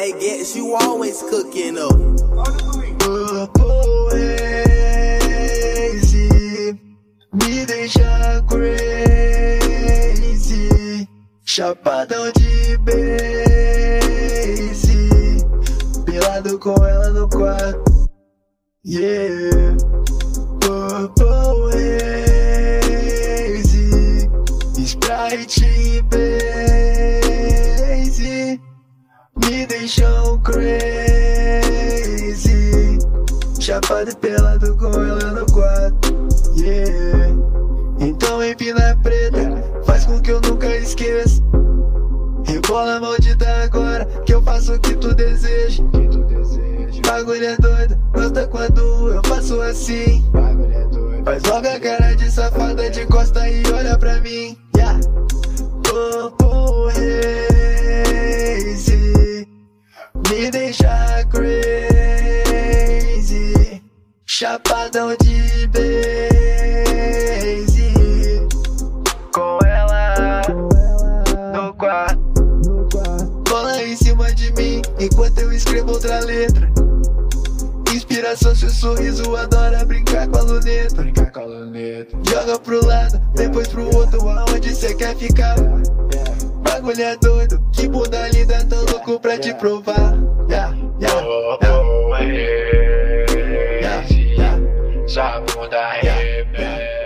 that gets you always cooking up. Purple haze me deixa crazy, chapadão de base, pelado com ela no quarto. Yeah, purple haze, Sprite base me deixam crazy, chapado e pelado com ela no quarto. Yeah, então empina preta, faz com que eu nunca esqueça. Rebola maldita agora, que eu faço o que tu deseja. Bagulho é doido, gosta quando eu faço assim. Faz logo a cara de safada de costa e olha pra mim. Yeah. Purple haze me deixa crazy, chapadão de base, com ela no quarto. Cola em cima de mim enquanto eu escrevo outra letra. Inspiração, seu sorriso, adora brincar com a luneta. Joga pro lado, depois pro outro, aonde cê quer ficar. Bagulho é doido, que bunda linda, tão louco pra te provar. Sua bunda é